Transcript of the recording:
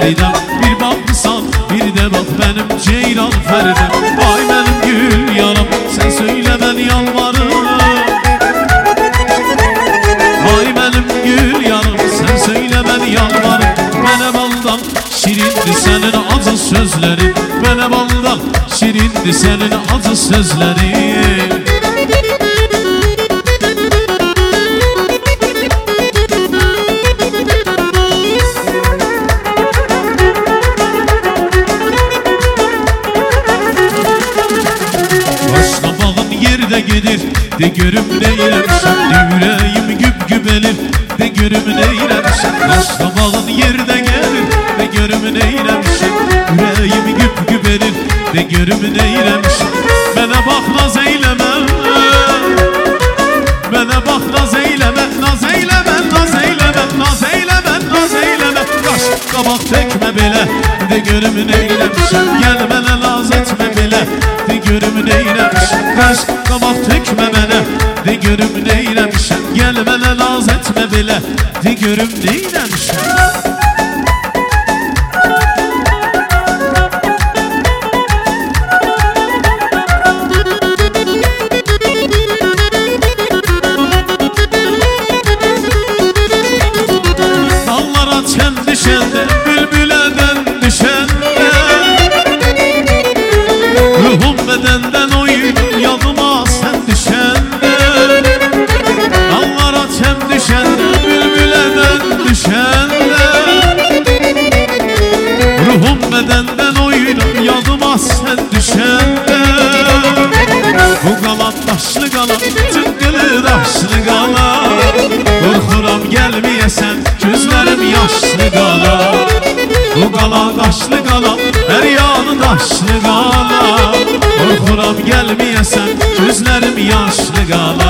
Feridem. Bir baksan bir de bak benim Ceylan Feridem. Ay benim gül yaram sen söyle ben yalvarırım. Ay benim gül yaram sen söyle ben yalvarırım. Bana baldan şirindi senin acı sözlerin. Bana baldan şirindi senin acı sözlerin. De gelir de görüm neylemişim, yüreğim güp gübelir de görüm neylemişim. Başla bağın yerde gelir de görüm neylemişim, yüreğim güp gübelir de görüm neylemişim. Bana bak naz eyleme, bana bak naz eyleme, naz eyleme, naz eyleme, naz eyleme, naz eyleme. Kaş kabak tekme bile de görüm neylemişim, gel bana naz etme bile de görüm neylemişim. Kaş kabak tekme bana de görüm neylemişim, gel bana naz etme bile de görüm neylemişim. Dallara çen düşende, bülbüleden düşende, ruhum bedenden oyun yadıma sen düşende. Dallara çem düşende, bülbüleden düşende, ruhum bedenden oyun yadıma sen düşende. Bu galan taşlı galan, tıngılı taşlı galan, korkuram gelmeyesen gözlerim yaşlı galan. Bu galan taşlı galan, her yanı taşlı galan, korkuram gelmeyesen gözlerim yaşlı galan.